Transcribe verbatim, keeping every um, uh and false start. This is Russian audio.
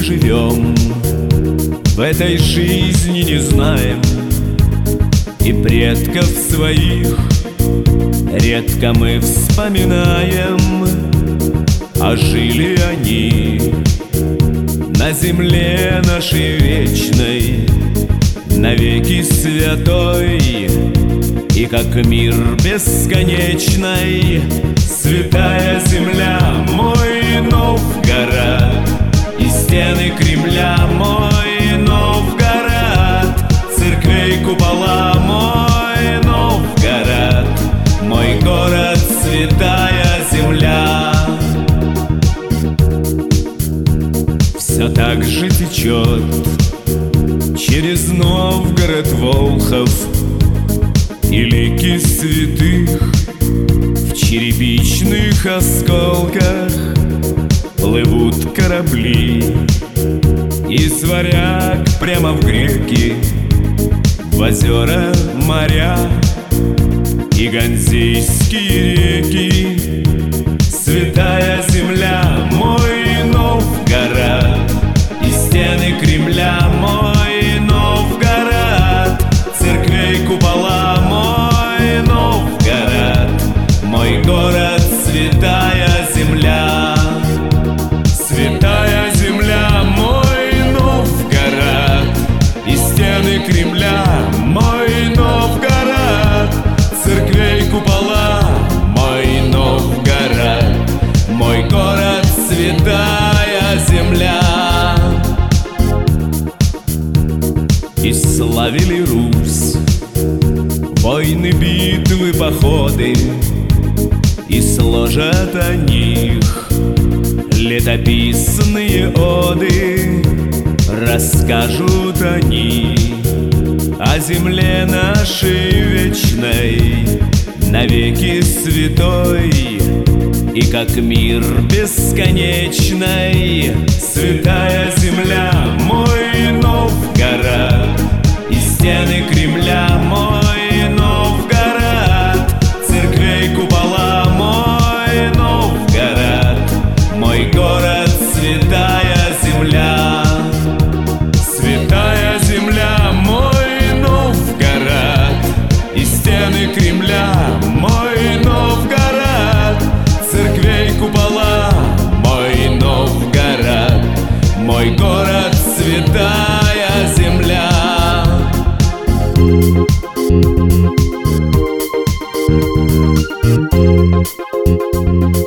живем, в этой жизни не знаем и предков своих редко мы вспоминаем, а жили они на земле нашей вечной, навеки святой. И как мир бесконечный, святая земля, мой Новгород, и стены Кремля, мой Новгород, церквей купола, мой Новгород, мой город, святая земля. Все так же течет через Новгород Волхов, и лики святых в черепичных осколках плывут корабли из Варяг прямо в греки, в озера, моря и ганзейские реки. Святая земля, мой Новгород, и стены Кремля, мой Новгород, церквей купола, мой Новгород, мой город, святая земля. Святая земля, мой Новгород, и стены Кремля, мой Новгород, церквей купола, мой Новгород, мой город, святая земля. И славили Русь войны, битвы, походы, и сложат о них летописные оды. Расскажут они о земле нашей вечной, навеки святой. И как мир бесконечный, святая земля, мой Новгород, и стены Кремля, мой Новгород, церквей купола, мой Новгород, мой город, святая земля. Святая земля, мой Новгород, и стены Кремля, мой Новгород, церквей купола, мой Новгород, мой город, святая земля. Thank you.